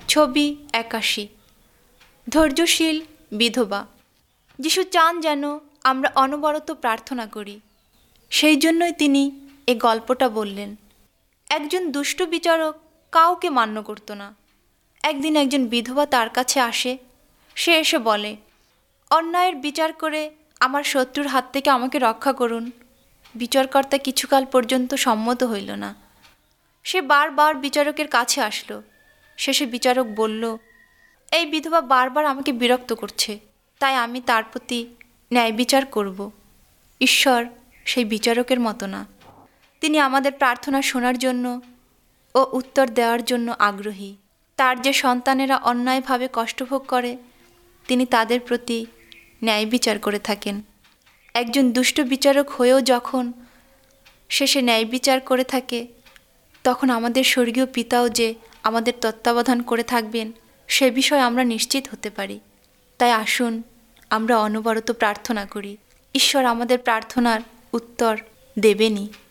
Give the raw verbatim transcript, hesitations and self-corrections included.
ছবি একাশি। ধৈর্যশীল বিধবা। যিশু চান যেন আমরা অনবরত প্রার্থনা করি, সেই জন্যই তিনি এ গল্পটা বললেন। একজন দুষ্ট বিচারক কাউকে মান্য করত না। একদিন একজন বিধবা তার কাছে আসে। সে এসে বলে, অন্যায়ের বিচার করে আমার শত্রুর হাত থেকে আমাকে রক্ষা করুন। বিচারকর্তা কিছুকাল পর্যন্ত সম্মত হইল না। সে বারবার বিচারকের কাছে আসলো। শেষে বিচারক বলল, এই বিধবা বারবার আমাকে বিরক্ত করছে, তাই আমি তার প্রতি ন্যায় বিচার করব। ঈশ্বর সেই বিচারকের মতো না। তিনি আমাদের প্রার্থনা শোনার জন্য ও উত্তর দেওয়ার জন্য আগ্রহী। তার যে সন্তানেরা অন্যায়ভাবে কষ্টভোগ করে, তিনি তাদের প্রতি ন্যায় বিচার করে থাকেন। একজন দুষ্ট বিচারক হয়েও যখন শেষে ন্যায় বিচার করে থাকে, তখন আমাদের স্বর্গীয় পিতাও যে আমাদের তত্ত্বাবধান করে থাকবেন, সে বিষয়ে আমরা নিশ্চিত হতে পারি। তাই আসুন আমরা অনবরত প্রার্থনা করি। ঈশ্বর আমাদের প্রার্থনার উত্তর দেবেনই।